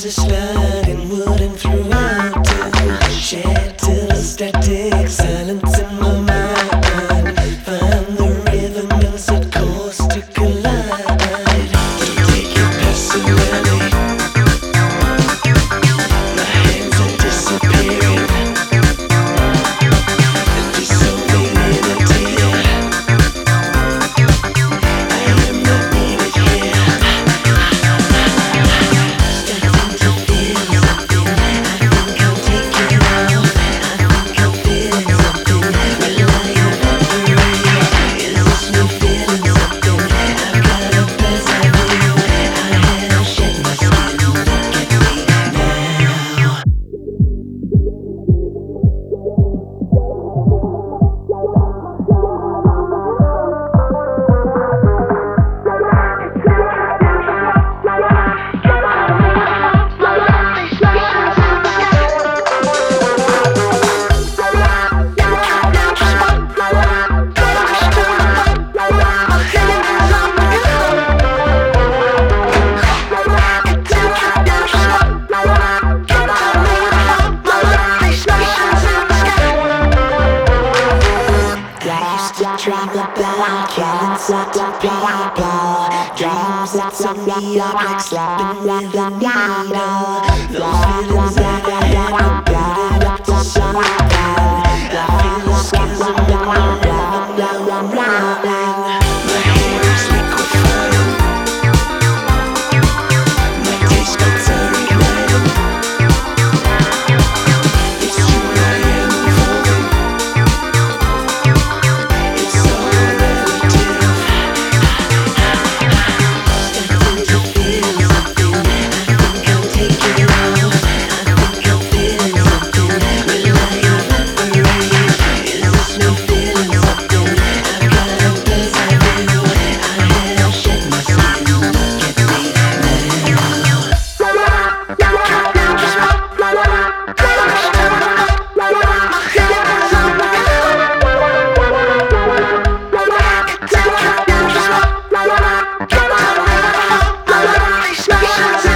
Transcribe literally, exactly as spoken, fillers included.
a sliding wooden throughout to shed till static silence in my mind. Find the rhythm and set course to collide. Take your personality. My hands are disappearing. Dissolving in a tear. I am not needed here. Starting to feel something. I think I'll take it off. I think I'm feeling something. Will I evaporate? Is this me feeling something? I've got a pleasant view. I have shed my skin. Look at me now. Dream about killing certain people. Dreams that set me up like slapping with a needle. Those feelings that I had building up to something. I feel the schism in my rhythm. Now I'm running. My hair is liquefying. My taste buds are igniting. It's true, I am evolving. It's all relative. Starting to feel something. I think I'll take it off. I think I'm feeling something. Will I evaporate? Is this me feeling something? I've got a pleasant view. I have shed my skin. Look at me now.